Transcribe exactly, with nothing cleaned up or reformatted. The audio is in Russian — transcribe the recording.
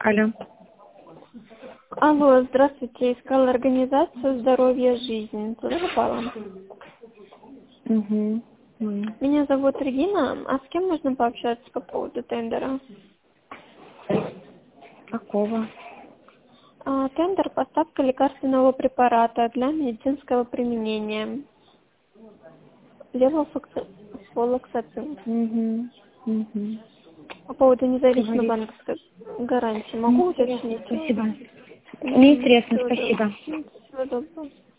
Алло. Алло, здравствуйте. Искала организацию «Здоровье жизнь». Туда попала? Угу. Меня зовут Регина. А с кем можно пообщаться по поводу тендера? Какого? А, тендер «Поставка лекарственного препарата для медицинского применения». Левофлоксацин. Угу. Угу. По поводу независимой Говорите. банковской гарантии. Могу уточнить? Спасибо. Мгм. Мне интересно, Всего спасибо. доброго. Всего доброго.